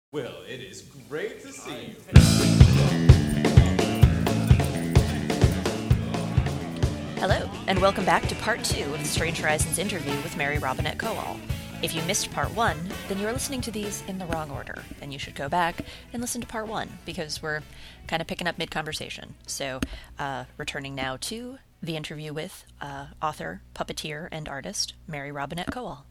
Well, it is great to see you. Hello, and welcome back to part 2 of the Strange Horizons interview with Mary Robinette Kowal. If you missed part 1, then you're listening to these in the wrong order, and you should go back and listen to part 1, because we're kind of picking up mid-conversation. So, returning now to the interview with author, puppeteer, and artist, Mary Robinette Kowal.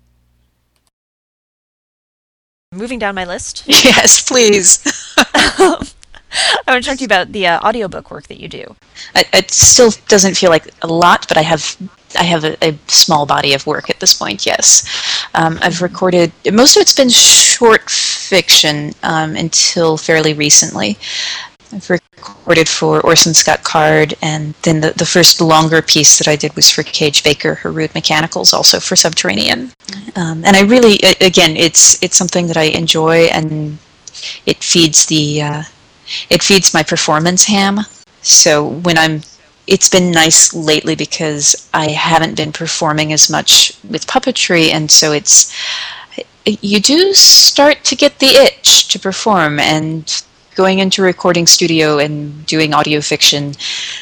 Moving down my list. Yes, please. I want to talk to you about the audiobook work that you do. It still doesn't feel like a lot, but I have a small body of work at this point, yes. I've recorded, most of it's been short fiction until fairly recently. I've recorded for Orson Scott Card, and then the first longer piece that I did was for Cage Baker, her Rude Mechanicals, also for Subterranean. And I really, again, it's something that I enjoy, and it feeds my performance ham. So it's been nice lately because I haven't been performing as much with puppetry, and so you do start to get the itch to perform, and going into a recording studio and doing audio fiction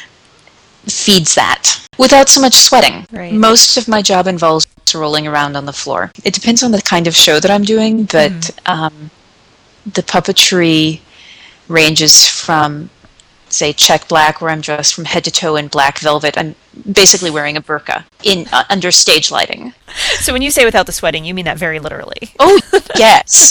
feeds that without so much sweating. Right. Most of my job involves rolling around on the floor. It depends on the kind of show that I'm doing, but the puppetry ranges from, say, Czech Black, where I'm dressed from head to toe in black velvet. I'm basically wearing a burqa under stage lighting. So when you say without the sweating, you mean that very literally. Oh, yes.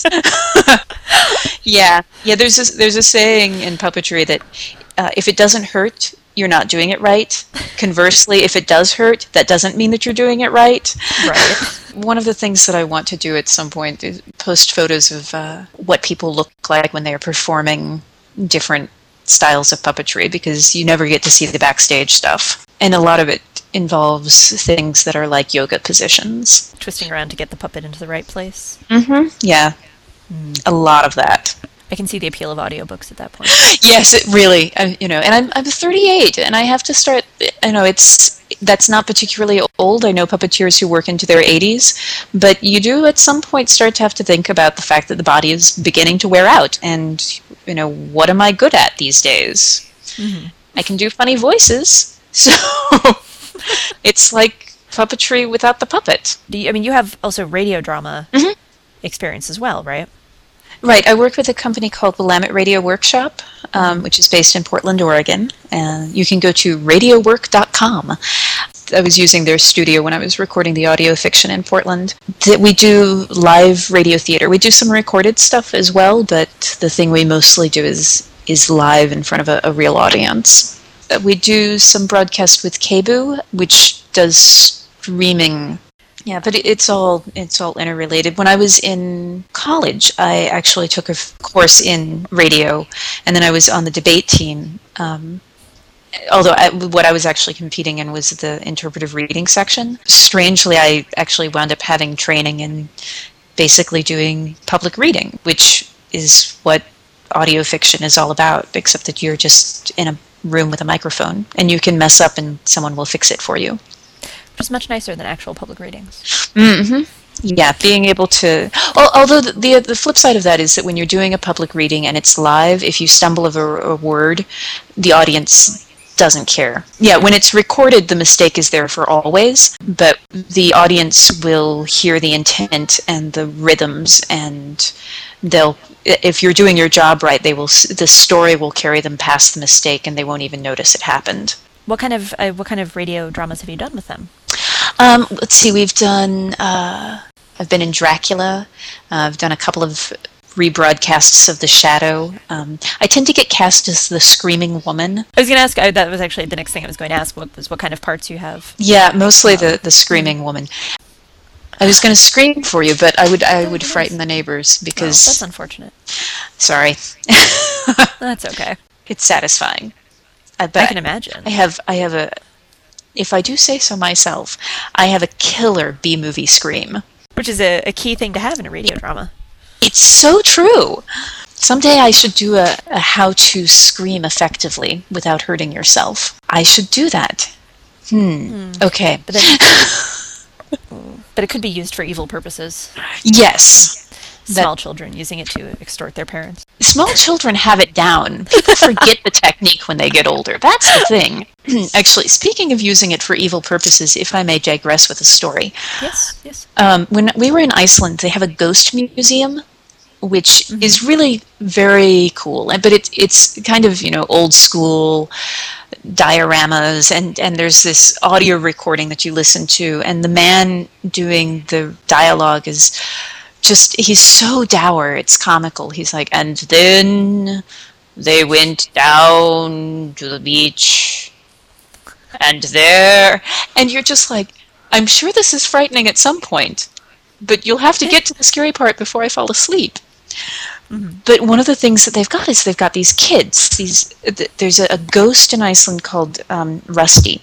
Yeah. There's a saying in puppetry that if it doesn't hurt, you're not doing it right. Conversely, if it does hurt, that doesn't mean that you're doing it right. Right. One of the things that I want to do at some point is post photos of what people look like when they are performing different styles of puppetry, because you never get to see the backstage stuff. And a lot of it involves things that are like yoga positions. Twisting around to get the puppet into the right place. Mm-hmm. Yeah. A lot of that. I can see the appeal of audiobooks at that point. Yes, it really, and I'm 38, and I have to start, that's not particularly old. I know puppeteers who work into their 80s, but you do at some point start to have to think about the fact that the body is beginning to wear out, and, what am I good at these days? Mm-hmm. I can do funny voices, so it's like puppetry without the puppet. You have also radio drama experience as well, right? Right. I work with a company called Willamette Radio Workshop, which is based in Portland, Oregon. And you can go to radiowork.com. I was using their studio when I was recording the audio fiction in Portland. We do live radio theater. We do some recorded stuff as well, but the thing we mostly do is live in front of a real audience. We do some broadcast with KBOO, which does streaming. Yeah, but it's all interrelated. When I was in college, I actually took a course in radio, and then I was on the debate team. Although what I was actually competing in was the interpretive reading section. Strangely, I actually wound up having training in basically doing public reading, which is what audio fiction is all about, except that you're just in a room with a microphone, and you can mess up and someone will fix it for you. Which is much nicer than actual public readings. Mm-hmm. Yeah, being able to... Although the flip side of that is that when you're doing a public reading and it's live, if you stumble over a word, the audience doesn't care. Yeah, when it's recorded, the mistake is there for always, but the audience will hear the intent and the rhythms, and if you're doing your job right, the story will carry them past the mistake, and they won't even notice it happened. What kind of radio dramas have you done with them? Let's see, we've done, I've been in Dracula, I've done a couple of rebroadcasts of The Shadow. I tend to get cast as the screaming woman. I was going to ask, that was actually the next thing I was going to ask, what kind of parts you have. Yeah, mostly the screaming woman. I was going to scream for you, but I would frighten the neighbors because... Oh, that's unfortunate. Sorry. That's okay. It's satisfying. I can imagine. I have if I do say so myself, I have a killer B-movie scream. Which is a key thing to have in a radio drama. It's so true. Someday I should do a how to scream effectively without hurting yourself. I should do that. Okay. But it could be used for evil purposes. Yes. Small children using it to extort their parents. Small children have it down. People forget the technique when they get older. That's the thing. Actually, speaking of using it for evil purposes, if I may digress with a story. Yes, yes. When we were in Iceland, they have a ghost museum, which is really very cool. But it's kind of, old school dioramas, and there's this audio recording that you listen to, and the man doing the dialogue is he's so dour, it's comical. He's like, and then they went down to the beach, and you're just like, I'm sure this is frightening at some point, but you'll have to get to the scary part before I fall asleep. But one of the things that they've got is they've got these kids. There's a ghost in Iceland called Rusty,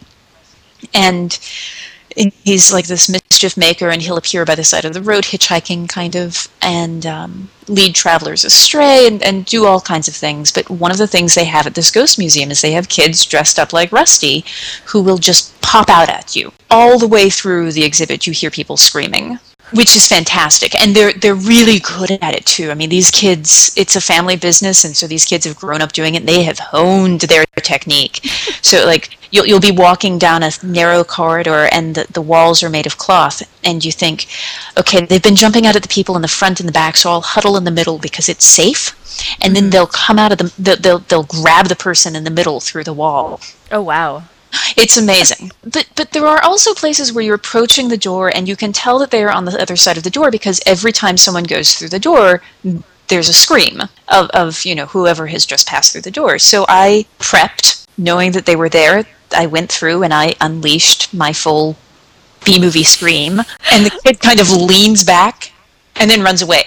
and he's like this mischief maker, and he'll appear by the side of the road hitchhiking, kind of, and lead travelers astray and do all kinds of things. But one of the things they have at this ghost museum is they have kids dressed up like Rusty who will just pop out at you. All the way through the exhibit, you hear people screaming, which is fantastic. And they're really good at it, too. I mean, these kids, it's a family business, and so these kids have grown up doing it, and they have honed their technique. So, like, you'll be walking down a narrow corridor, and the walls are made of cloth, and you think, okay, they've been jumping out at the people in the front and the back, so I'll huddle in the middle because it's safe. And then they'll come out of they'll grab the person in the middle through the wall. Oh, wow. It's amazing. But there are also places where you're approaching the door and you can tell that they are on the other side of the door, because every time someone goes through the door, there's a scream of whoever has just passed through the door. So I prepped, knowing that they were there. I went through and I unleashed my full B-movie scream, and the kid kind of leans back and then runs away.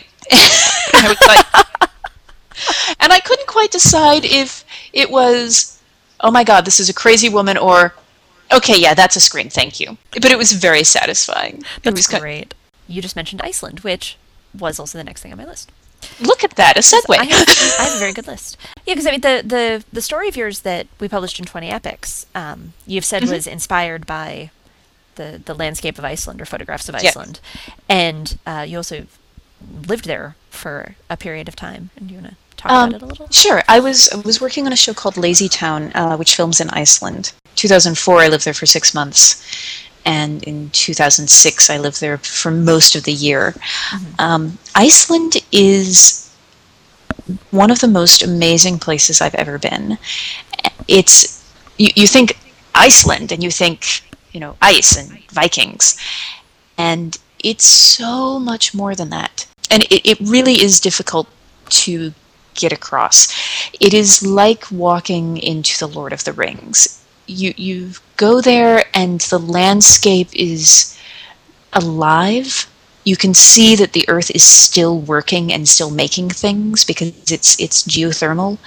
I was like, and I couldn't quite decide if it was, oh my God, this is a crazy woman, or, okay, yeah, that's a scream, thank you. But it was very satisfying. That's great. You just mentioned Iceland, which was also the next thing on my list. Look at that, a segue. I have a very good list. Yeah, because I mean, the story of yours that we published in 20 Epics, you've said was inspired by the landscape of Iceland, or photographs of Iceland. And you also lived there for a period of time. And do you want to talk about it a little? Sure. I was working on a show called Lazy Town, which films in Iceland. 2004, I lived there for 6 months. And in 2006, I lived there for most of the year. Iceland is one of the most amazing places I've ever been. It's you think Iceland, and you think ice and Vikings, and it's so much more than that. And it really is difficult to get across. It is like walking into the Lord of the Rings. You go there and the landscape is alive. You can see that the earth is still working and still making things because it's geothermal,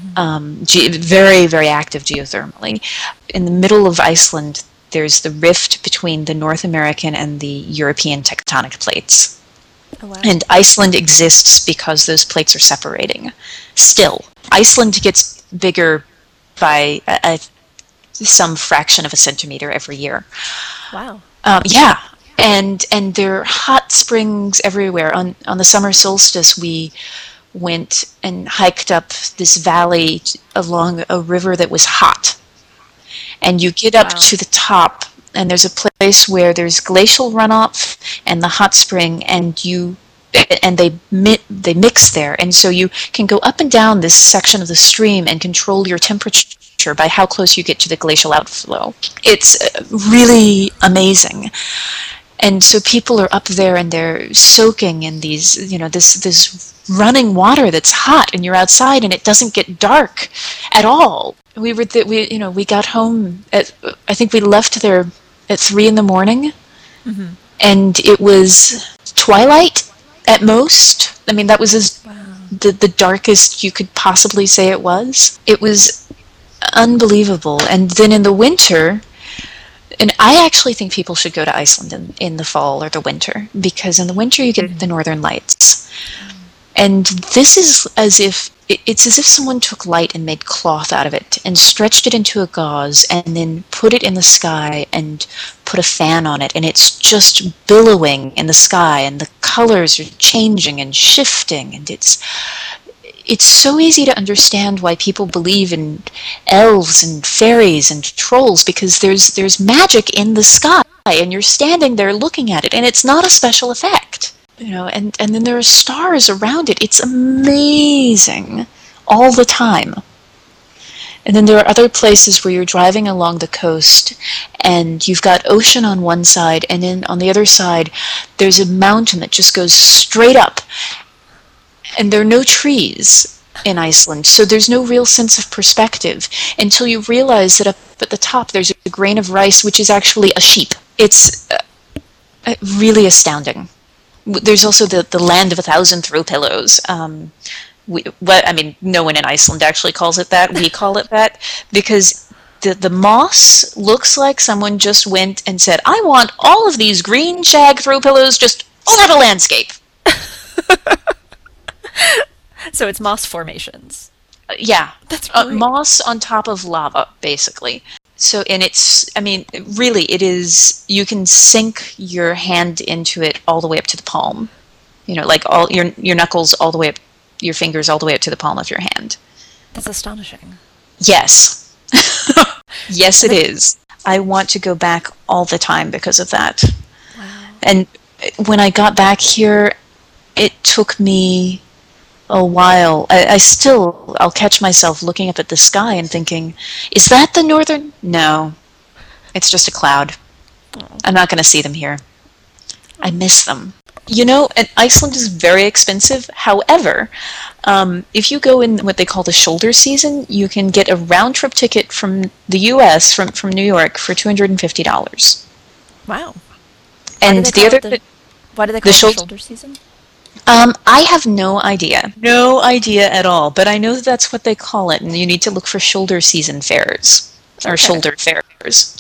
very, very active geothermally. In the middle of Iceland, there's the rift between the North American and the European tectonic plates. Oh, wow. And Iceland exists because those plates are separating. Still, Iceland gets bigger by some fraction of a centimeter every year. Wow. Yeah, and there are hot springs everywhere. On the summer solstice, we went and hiked up this valley along a river that was hot. And you get up to the top, and there's a place where there's glacial runoff and the hot spring, and they mix there, and so you can go up and down this section of the stream and control your temperature by how close you get to the glacial outflow. It's really amazing. And so people are up there and they're soaking in these, this running water that's hot, and you're outside and it doesn't get dark at all. We got home I think we left there at 3 a.m, and it was twilight at most. I mean, that was the darkest you could possibly say it was. It was unbelievable. And then in the winter, and I actually think people should go to Iceland in the fall or the winter, because in the winter you get the northern lights. And this is as if it's as if someone took light and made cloth out of it and stretched it into a gauze and then put it in the sky and put a fan on it, and it's just billowing in the sky, and the colors are changing and shifting, and it's so easy to understand why people believe in elves and fairies and trolls, because there's magic in the sky, and you're standing there looking at it, and it's not a special effect. And then there are stars around it. It's amazing all the time. And then there are other places where you're driving along the coast and you've got ocean on one side, and then on the other side there's a mountain that just goes straight up. And there are no trees in Iceland, so there's no real sense of perspective until you realize that up at the top there's a grain of rice, which is actually a sheep. It's really astounding. There's also the land of 1,000 throw pillows. No one in Iceland actually calls it that. We call it that because the moss looks like someone just went and said, I want all of these green shag throw pillows just all out of landscape. So it's moss formations. Yeah. That's great. Moss on top of lava, basically. So, and really, it is, you can sink your hand into it all the way up to the palm. Like all your knuckles all the way up, your fingers all the way up to the palm of your hand. That's astonishing. Yes. Yes, it is. I want to go back all the time because of that. Wow. And when I got back here, it took me a while. I'll catch myself looking up at the sky and thinking, is that the northern? No, it's just a cloud. I'm not going to see them here. I miss them. And Iceland is very expensive. However, if you go in what they call the shoulder season, you can get a round-trip ticket from the U.S., from New York, for $250. Wow. And why do they call it the shoulder season? I have no idea. No idea at all. But I know that's what they call it, and you need to look for shoulder season fairs, or shoulder fairs.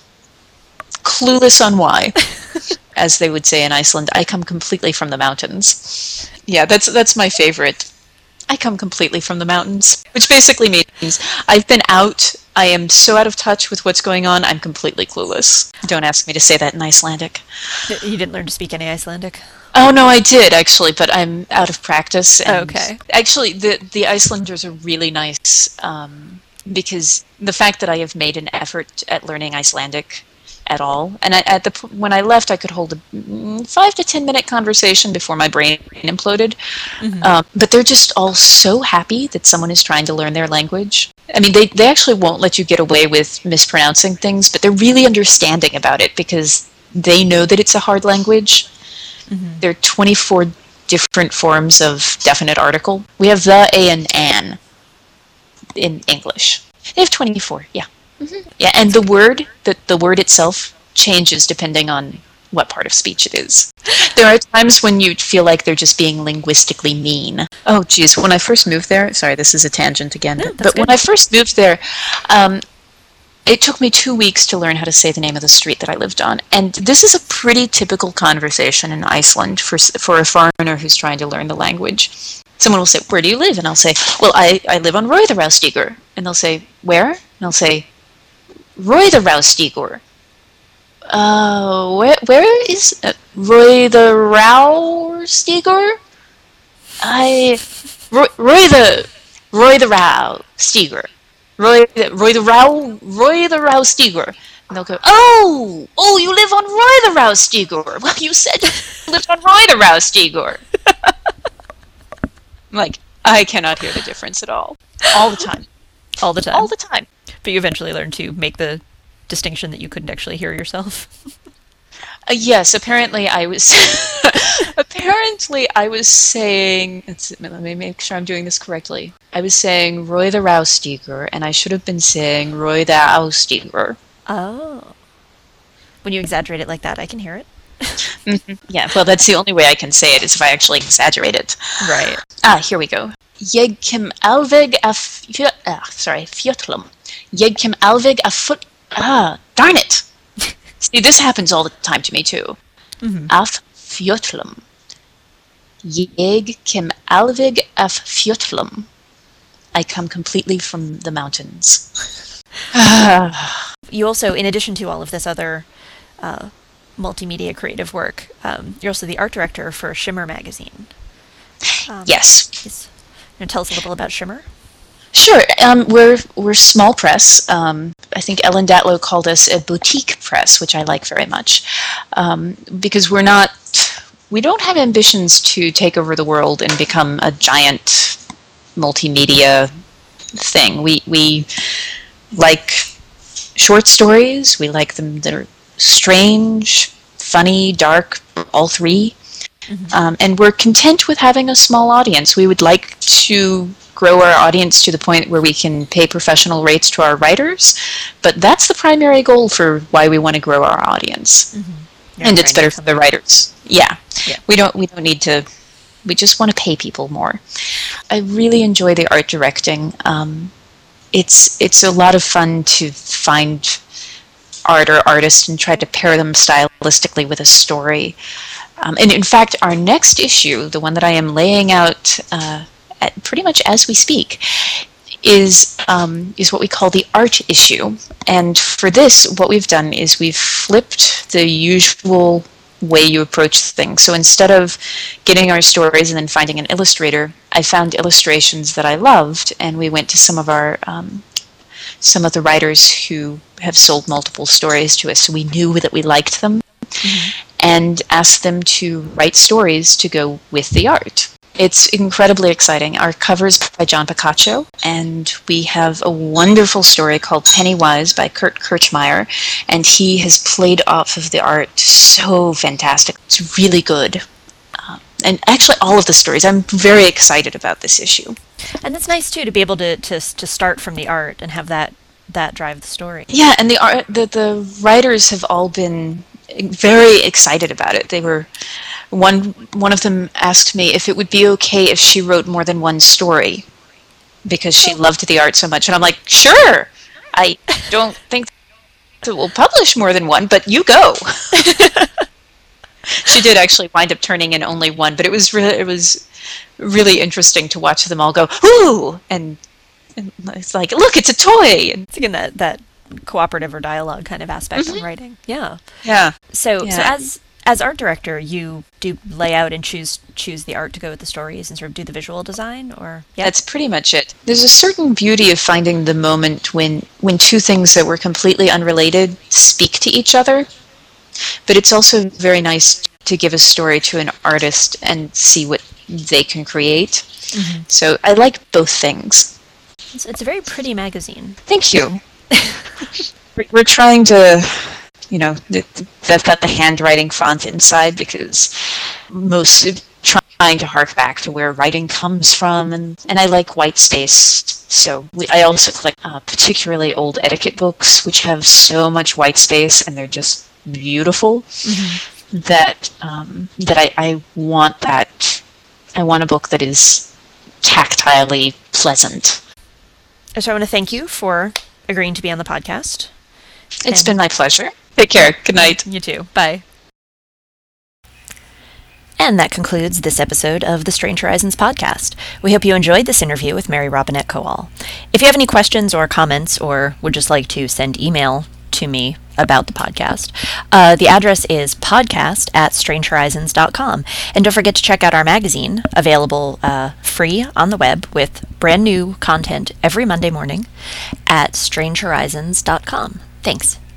Clueless on why. As they would say in Iceland, I come completely from the mountains. Yeah, that's my favorite. I come completely from the mountains, which basically means I've been out. I am so out of touch with what's going on, I'm completely clueless. Don't ask me to say that in Icelandic. You didn't learn to speak any Icelandic? Oh, no, I did, actually, but I'm out of practice. And okay. Actually, the Icelanders are really nice, because the fact that I have made an effort at learning Icelandic at all, and when I left, I could hold a 5 to 10 minute conversation before my brain imploded. Mm-hmm. But they're just all so happy that someone is trying to learn their language. They actually won't let you get away with mispronouncing things, but they're really understanding about it because they know that it's a hard language. Mm-hmm. There are 24 different forms of definite article. We have the, a, and an in English. They have 24, yeah. Mm-hmm. Yeah, and the word itself changes depending on what part of speech it is. There are times when you feel like they're just being linguistically mean. Oh, geez, when I first moved there, sorry, this is a tangent again, but when I first moved there, it took me 2 weeks to learn how to say the name of the street that I lived on. And this is a pretty typical conversation in Iceland for a foreigner who's trying to learn the language. Someone will say, where do you live? And I'll say, well, I live on Rauðarárstígur. And they'll say, where? And I'll say, Rauðarárstígur. Where is Rauðarárstígur? Rauðarárstígur. Rauðarárstígur. And they'll go, oh, you live on Rauðarárstígur. Well, you said you lived on Rauðarárstígur. I'm like, I cannot hear the difference at all. All the time. All the time? All the time. But you eventually learned to make the distinction that you couldn't actually hear yourself. Yes, apparently I was saying, let me make sure I'm doing this correctly. I was saying Rauðarárstígur, and I should have been saying Rauðarárstígur. Oh. When you exaggerate it like that, I can hear it. Mm-hmm. Yeah, well, that's the only way I can say it, is if I actually exaggerate it. Right. Here we go. Jeg kem alveg af fjöllum. Jeg kem alveg af foot. Darn it! See, this happens all the time to me, too. Mm-hmm. Af fjöllum. Jeg kem alveg af fjöllum. I come completely from the mountains. You also, in addition to all of this other multimedia creative work, you're also the art director for Shimmer magazine. Yes. You tell us a little about Shimmer? Sure. We're small press. I think Ellen Datlow called us a boutique press, which I like very much, because we don't have ambitions to take over the world and become a giant multimedia thing. We like short stories. We like them that are strange, funny, dark, all three. Mm-hmm. And we're content with having a small audience. We would like to grow our audience to the point where we can pay professional rates to our writers, but that's the primary goal for why we want to grow our audience. Mm-hmm. And it's better for the writers. Yeah. We don't need to. We just want to pay people more. I really enjoy the art directing. It's a lot of fun to find art or artists and try to pair them stylistically with a story. And in fact, our next issue, the one that I am laying out pretty much as we speak, is what we call the art issue. And for this, what we've done is we've flipped the usual way you approach things. So instead of getting our stories and then finding an illustrator, I found illustrations that I loved, and we went to some of the writers who have sold multiple stories to us, so we knew that we liked them, and asked them to write stories to go with the art. It's incredibly exciting. Our cover's by John Picacho, and we have a wonderful story called Pennywise by Kurt Kirchmeier, and he has played off of the art so fantastic. It's really good. And actually all of the stories, I'm very excited about this issue. And it's nice, too, to be able to start from the art and have that drive the story. Yeah, and the writers have all been very excited about it. They were... One of them asked me if it would be okay if she wrote more than one story because she loved the art so much. And I'm like, sure. I don't think that we'll publish more than one, but you go. She did actually wind up turning in only one, but it was really interesting to watch them all go, ooh! And it's like, look, it's a toy! And it's again that cooperative or dialogue kind of aspect on writing. Yeah. Yeah. So as art director, you do lay out and choose the art to go with the stories and sort of do the visual design, or That's pretty much it. There's a certain beauty of finding the moment when two things that were completely unrelated speak to each other, but it's also very nice to give a story to an artist and see what they can create. Mm-hmm. So I like both things. It's a very pretty magazine. Thank you. We're trying to... that's got the handwriting font inside because most trying to hark back to where writing comes from, and I like white space. So I also collect particularly old etiquette books, which have so much white space, and they're just beautiful. Mm-hmm. That I want that. I want a book that is tactilely pleasant. So I want to thank you for agreeing to be on the podcast. It's been my pleasure. Take care. Good night. You too. Bye. And that concludes this episode of the Strange Horizons podcast. We hope you enjoyed this interview with Mary Robinette Kowal. If you have any questions or comments, or would just like to send email to me about the podcast, the address is podcast@strangehorizons.com. And don't forget to check out our magazine, available free on the web with brand new content every Monday morning at strangehorizons.com. Thanks.